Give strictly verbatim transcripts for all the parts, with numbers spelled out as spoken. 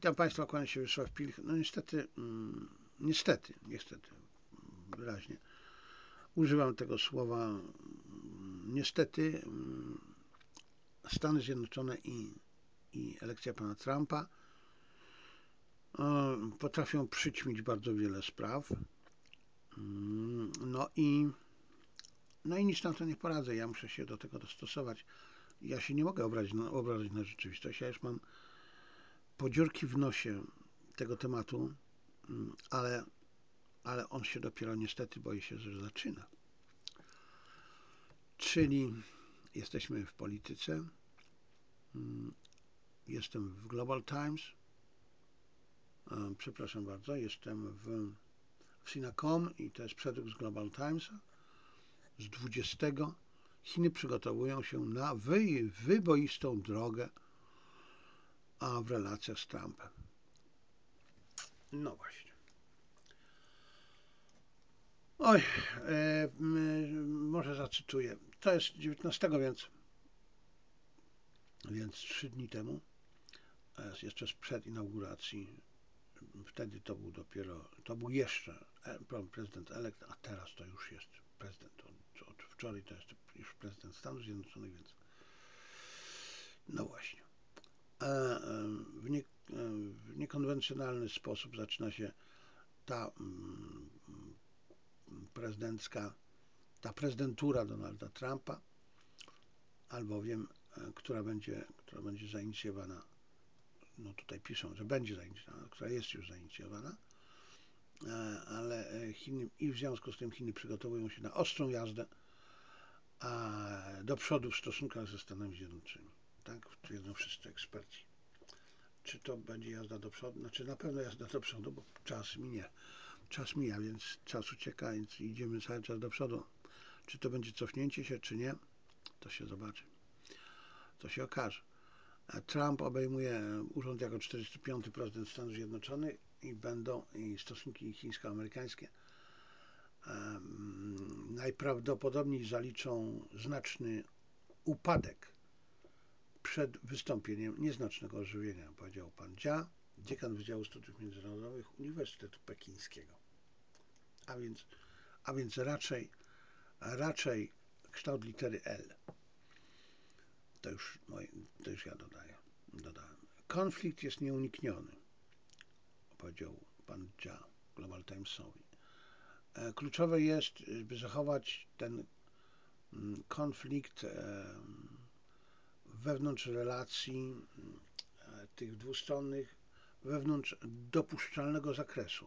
Witam Państwa, kłaniam się Wiesław Pilch. No niestety, mm, niestety, niestety, wyraźnie używam tego słowa, mm, niestety mm, Stany Zjednoczone i, i elekcja pana Trumpa e, potrafią przyćmić bardzo wiele spraw. Mm, no i no i nic na to nie poradzę, ja muszę się do tego dostosować. Ja się nie mogę obrazić na, obrazić na rzeczywistość, ja już mam podziurki w nosie tego tematu, mm, ale ale on się dopiero niestety boi się, że zaczyna. Czyli jesteśmy w polityce, jestem w Global Times, przepraszam bardzo, jestem w, w Sina kropka com i to jest przedruk z Global Timesa z dwudziestego. Chiny przygotowują się na wy, wyboistą drogę a w relacjach z Trumpem. No właśnie. Oj, e, może zacytuję. To jest dziewiętnastego, więc, więc trzy dni temu, jeszcze sprzed inauguracji. Wtedy to był dopiero, to był jeszcze prezydent elekt, a teraz to już jest prezydent. Od wczoraj to jest już prezydent Stanów Zjednoczonych, więc no właśnie. W, nie, w niekonwencjonalny sposób zaczyna się ta prezydencka, ta prezydentura Donalda Trumpa, albowiem, która będzie, która będzie zainicjowana, no tutaj piszą, że będzie zainicjowana, która jest już zainicjowana, ale Chiny i w związku z tym Chiny przygotowują się na ostrą jazdę a do przodu w stosunkach ze Stanami Zjednoczonymi. Tak twierdzą wszyscy eksperci. Czy to będzie jazda do przodu? Znaczy na pewno jazda do przodu, bo czas minie. Czas mija, więc czas ucieka, więc idziemy cały czas do przodu. Czy to będzie cofnięcie się, czy nie? To się zobaczy. To się okaże. Trump obejmuje urząd jako czterdziesty piąty prezydent Stanów Zjednoczonych i będą i stosunki chińsko-amerykańskie um, najprawdopodobniej zaliczą znaczny upadek przed wystąpieniem nieznacznego ożywienia, powiedział pan Jia, dziekan Wydziału Studiów Międzynarodowych Uniwersytetu Pekińskiego. A więc, a więc raczej, raczej kształt litery L. To już, moje, to już ja dodaję, dodałem. Konflikt jest nieunikniony, powiedział pan Jia Global Timesowi. Kluczowe jest, by zachować ten konflikt wewnątrz relacji tych dwustronnych, wewnątrz dopuszczalnego zakresu.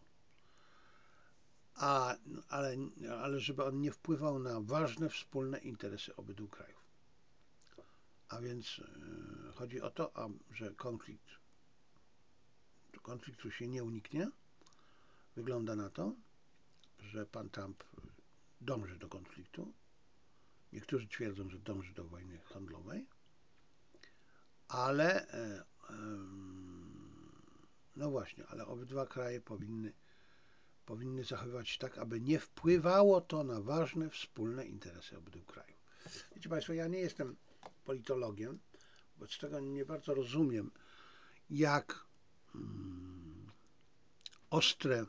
A, ale, ale żeby on nie wpływał na ważne wspólne interesy obydwu krajów. A więc yy, chodzi o to, a, że konflikt, konfliktu się nie uniknie. Wygląda na to, że pan Trump dąży do konfliktu. Niektórzy twierdzą, że dąży do wojny handlowej, ale yy, yy, no właśnie, ale obydwa kraje powinny powinny zachowywać się tak, aby nie wpływało to na ważne wspólne interesy obydwu krajów. Wiecie Państwo, ja nie jestem politologiem, wobec tego nie bardzo rozumiem, jak mm, ostre,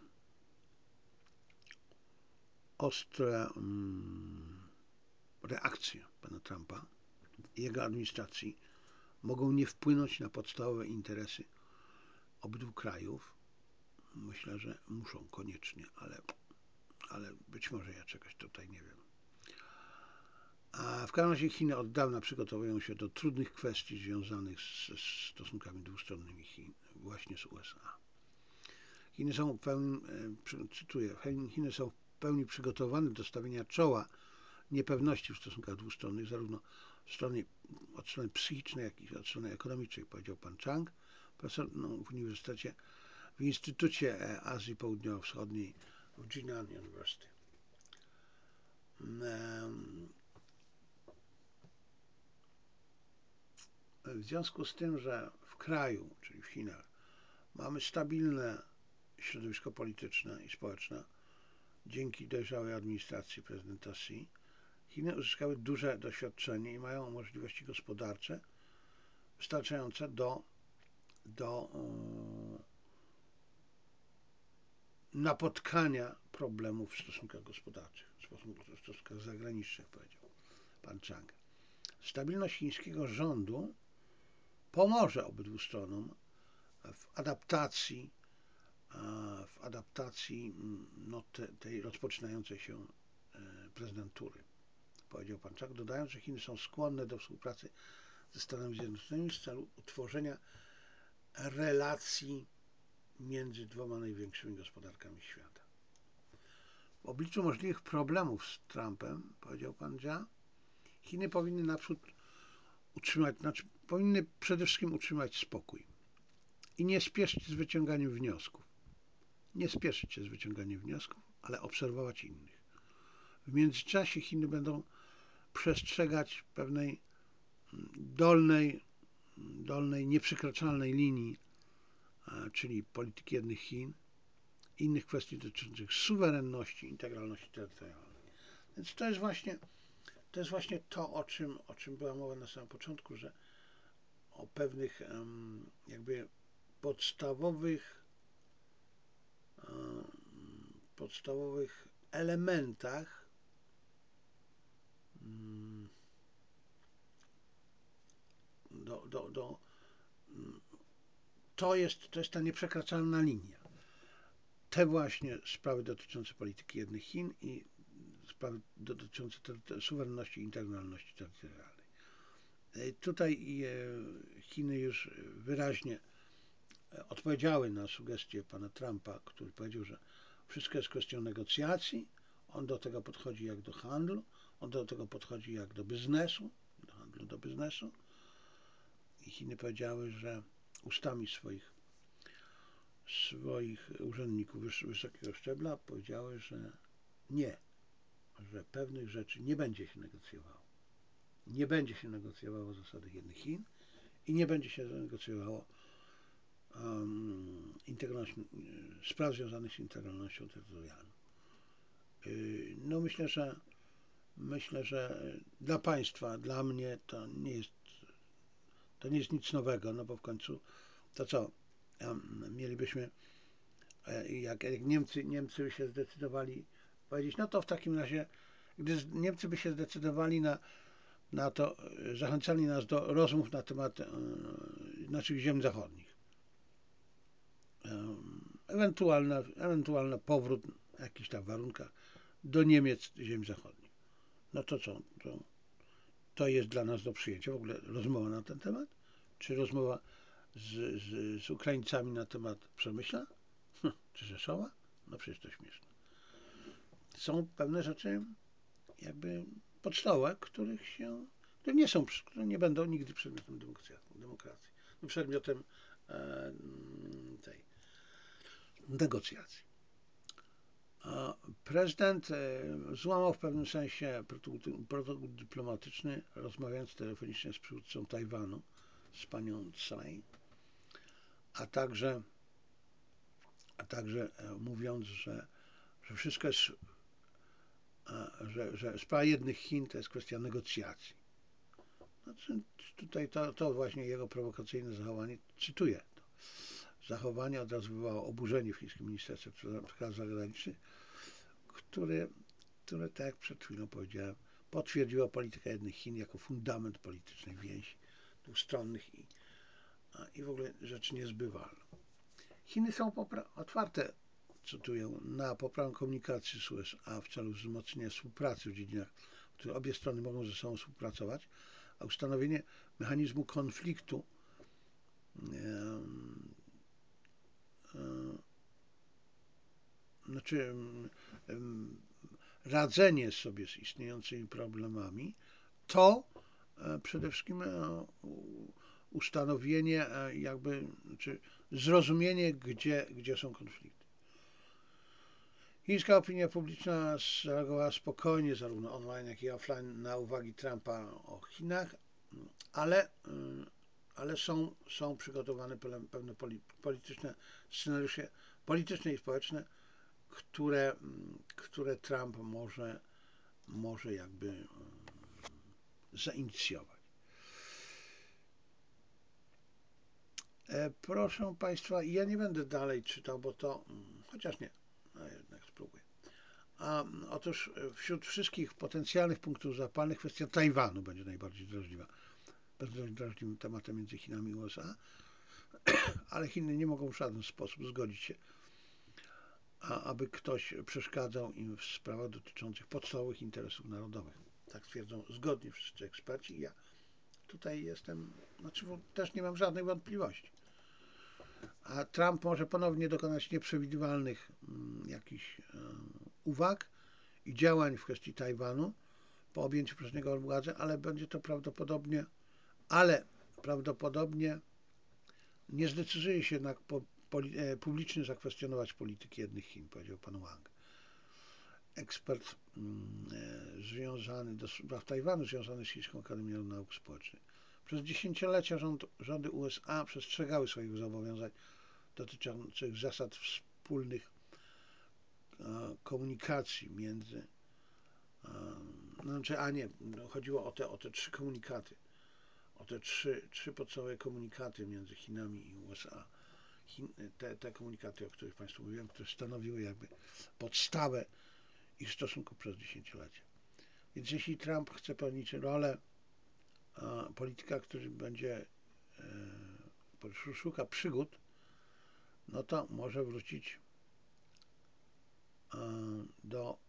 ostre mm, reakcje pana Trumpa i jego administracji mogą nie wpłynąć na podstawowe interesy obydwu krajów. Myślę, że muszą koniecznie, ale, ale być może ja czegoś tutaj nie wiem. A w każdym razie Chiny od dawna przygotowują się do trudnych kwestii związanych z, z stosunkami dwustronnymi Chin, właśnie z U S A. Chiny są w pełni, cytuję, Chiny są w pełni przygotowane do stawienia czoła niepewności w stosunkach dwustronnych, zarówno strony, od strony psychicznej, jak i od strony ekonomicznej, powiedział pan Chang, profesor no, w Uniwersytecie, w Instytucie Azji Południowo-Wschodniej w Jinan University. W związku z tym, że w kraju, czyli w Chinach, mamy stabilne środowisko polityczne i społeczne, dzięki dojrzałej administracji prezydenta Xi, Chiny uzyskały duże doświadczenie i mają możliwości gospodarcze wystarczające do, do napotkania problemów w stosunkach gospodarczych, w stosunkach zagranicznych, powiedział pan Chang. Stabilność chińskiego rządu pomoże obydwu stronom w adaptacji, w adaptacji no, te, tej rozpoczynającej się prezydentury, powiedział pan Chang, dodając, że Chiny są skłonne do współpracy ze Stanami Zjednoczonymi w celu utworzenia relacji między dwoma największymi gospodarkami świata. W obliczu możliwych problemów z Trumpem, powiedział pan Jia, Chiny powinny naprzód utrzymać, znaczy powinny przede wszystkim utrzymać spokój i nie spieszyć z wyciąganiem wniosków. Nie spieszyć się z wyciąganiem wniosków, ale obserwować innych. W międzyczasie Chiny będą przestrzegać pewnej dolnej, dolnej nieprzekraczalnej linii, czyli polityki jednych Chin, innych kwestii dotyczących suwerenności, integralności terytorialnej. Więc to jest właśnie to, jest właśnie to o, czym, o czym była mowa na samym początku, że o pewnych jakby podstawowych podstawowych elementach do, do, do to jest, to jest ta nieprzekraczalna linia. Te właśnie sprawy dotyczące polityki jednych Chin i sprawy dotyczące suwerenności i integralności terytorialnej. Tutaj Chiny już wyraźnie odpowiedziały na sugestie pana Trumpa, który powiedział, że wszystko jest kwestią negocjacji, on do tego podchodzi jak do handlu, on do tego podchodzi jak do biznesu, do handlu, do biznesu. I Chiny powiedziały, że ustami swoich, swoich urzędników wysokiego szczebla powiedziały, że nie, że pewnych rzeczy nie będzie się negocjowało. Nie będzie się negocjowało zasady jednych Chin i nie będzie się negocjowało um, spraw związanych z integralnością terytorialną. Yy, no myślę, że myślę, że dla państwa, dla mnie to nie jest to nie jest nic nowego, no bo w końcu to co? Um, mielibyśmy jak, jak Niemcy, Niemcy by się zdecydowali powiedzieć, no to w takim razie, gdy Niemcy by się zdecydowali na na to, zachęcali nas do rozmów na temat e, naszych ziem zachodnich. E, ewentualny, ewentualny powrót w jakichś tam warunkach do Niemiec ziem zachodnich. No to co? To, to jest dla nas do przyjęcia w ogóle rozmowa na ten temat? Czy rozmowa z, z, z Ukraińcami na temat Przemyśla? Hm, czy Rzeszowa? No przecież to śmieszne. Są pewne rzeczy jakby podstawowe, których się które nie są, które nie będą nigdy przedmiotem demokracji, przedmiotem e, tej negocjacji. A prezydent e, złamał w pewnym sensie protokół, protokół dyplomatyczny, rozmawiając telefonicznie z przywódcą Tajwanu, z panią Tsai, a także, a także e, mówiąc, że, że wszystko jest, a, że, że sprawa jednych Chin to jest kwestia negocjacji. Znaczy, tutaj to, to właśnie jego prowokacyjne zachowanie, cytuję to, zachowanie od razu wywołało oburzenie w chińskim Ministerstwie Spraw Zagranicznych, które, które, tak jak przed chwilą powiedziałem, potwierdziło politykę jednych Chin jako fundament politycznej więzi dwustronnych i, i w ogóle rzecz niezbywalna. Chiny są otwarte, cytuję, na poprawę komunikacji z U S A w celu wzmocnienia współpracy w dziedzinach, w których obie strony mogą ze sobą współpracować, a ustanowienie mechanizmu konfliktu e, e, znaczy e, radzenie sobie z istniejącymi problemami, to e, przede wszystkim e, ustanowienie e, jakby, znaczy zrozumienie, gdzie, gdzie są konflikty. Chińska opinia publiczna zareagowała spokojnie, zarówno online, jak i offline, na uwagi Trumpa o Chinach, ale, ale są, są przygotowane pewne polityczne scenariusze polityczne i społeczne, które, które Trump może, może jakby zainicjować. Proszę Państwa, ja nie będę dalej czytał, bo to, chociaż nie, A otóż wśród wszystkich potencjalnych punktów zapalnych kwestia Tajwanu będzie najbardziej drażliwa. Bardzo drażliwym tematem między Chinami i U S A, ale Chiny nie mogą w żaden sposób zgodzić się, a aby ktoś przeszkadzał im w sprawach dotyczących podstawowych interesów narodowych. Tak twierdzą zgodnie wszyscy eksperci i ja tutaj jestem, znaczy też nie mam żadnych wątpliwości. A Trump może ponownie dokonać nieprzewidywalnych mm, jakichś e, uwag i działań w kwestii Tajwanu po objęciu przez niego władzy, ale będzie to prawdopodobnie, ale prawdopodobnie nie zdecyduje się jednak po, po, e, publicznie zakwestionować polityki jednych Chin, powiedział pan Wang. Ekspert mm, e, związany do spraw Tajwanu, związany z Chińską Akademią Nauk Społecznych. Przez dziesięciolecia rząd, rządy U S A przestrzegały swoich zobowiązań dotyczących zasad wspólnych e, komunikacji między, e, znaczy, a nie, chodziło o te, o te trzy komunikaty, o te trzy, trzy podstawowe komunikaty między Chinami i U S A. Chin, te, te komunikaty, o których Państwu mówiłem, które stanowiły jakby podstawę ich stosunku przez dziesięciolecia. Więc jeśli Trump chce pełnić rolę a, polityka, który będzie e, szuka przygód, no to może wrócić e, do,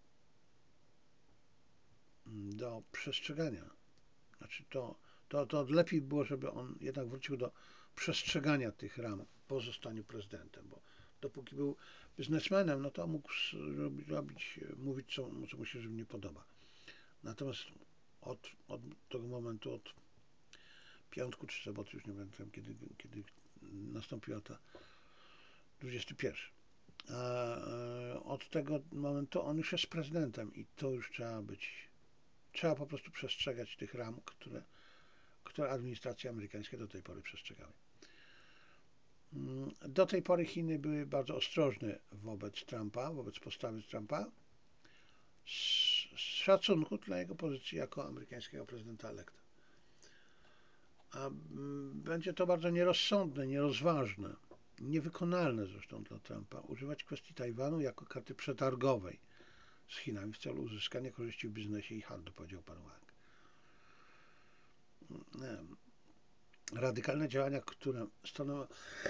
do przestrzegania. Znaczy to, to, to lepiej było, żeby on jednak wrócił do przestrzegania tych ram po zostaniu prezydentem, bo dopóki był biznesmenem, no to mógł robić, robić mówić, co, co mu się nie podoba. Natomiast od, od tego momentu, od piątku czy soboty, już nie pamiętam, kiedy, kiedy nastąpiła ta dwudziesty pierwszy. A od tego momentu on już jest prezydentem i to już trzeba być, trzeba po prostu przestrzegać tych ram, które, które administracje amerykańskie do tej pory przestrzegały. Do tej pory Chiny były bardzo ostrożne wobec Trumpa, wobec postawy Trumpa, z, z szacunku dla jego pozycji jako amerykańskiego prezydenta elekta. A będzie to bardzo nierozsądne, nierozważne, niewykonalne zresztą dla Trumpa używać kwestii Tajwanu jako karty przetargowej z Chinami w celu uzyskania korzyści w biznesie i handlu, powiedział pan Wang. Radykalne działania, które stanowią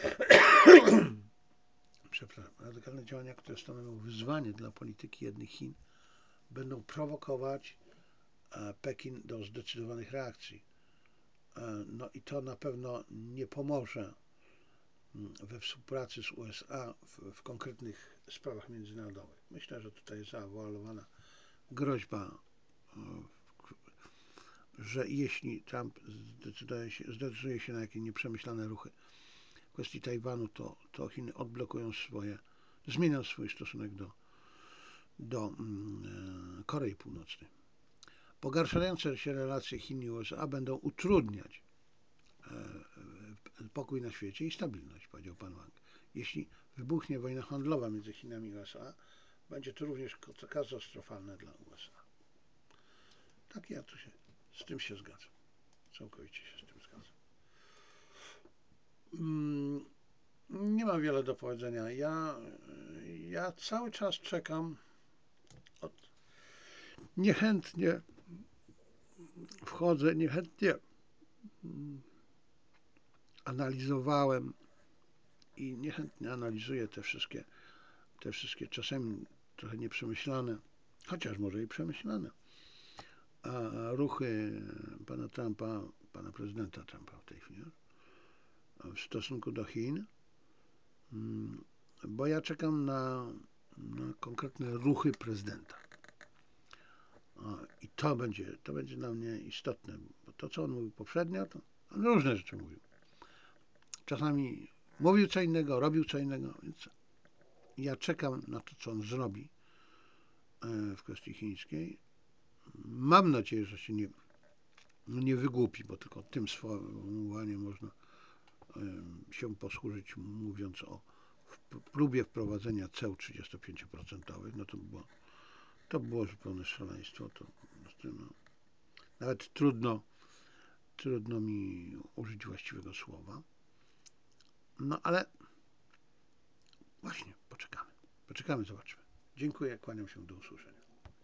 przepraszam, radykalne działania, które stanowią wyzwanie dla polityki jednych Chin, będą prowokować Pekin do zdecydowanych reakcji. No i to na pewno nie pomoże we współpracy z U S A w, w konkretnych sprawach międzynarodowych. Myślę, że tutaj jest zawoalowana groźba, że jeśli Trump zdecyduje się, zdecyduje się na jakieś nieprzemyślane ruchy w kwestii Tajwanu, to, to Chiny odblokują swoje, zmienią swój stosunek do, do mm, Korei Północnej. Pogarszające się relacje Chin i U S A będą utrudniać e, pokój na świecie i stabilność, powiedział pan Wang. Jeśli wybuchnie wojna handlowa między Chinami i U S A, będzie to również katastrofalne dla U S A. Tak, ja tu się, z tym się zgadzam. Całkowicie się z tym zgadzam. Mm, nie mam wiele do powiedzenia. Ja, ja cały czas czekam. Od... Niechętnie wchodzę, niechętnie analizowałem i niechętnie analizuję te wszystkie, te wszystkie czasami trochę nieprzemyślane, chociaż może i przemyślane, a ruchy pana Trumpa, pana prezydenta Trumpa w tej chwili w stosunku do Chin, bo ja czekam na, na konkretne ruchy prezydenta. I to będzie, to będzie dla mnie istotne, bo to, co on mówił poprzednio, to on różne rzeczy mówił. Czasami mówił co innego, robił co innego, więc ja czekam na to, co on zrobi w kwestii chińskiej. Mam nadzieję, że się nie, nie wygłupi, bo tylko tym sformułowaniem można się posłużyć, mówiąc o próbie wprowadzenia ceł trzydziestopięć procent. No to było, to było zupełne szaleństwo. To, no, nawet trudno, trudno mi użyć właściwego słowa. No ale właśnie, poczekamy. Poczekamy, zobaczymy. Dziękuję, kłaniam się, do usłyszenia.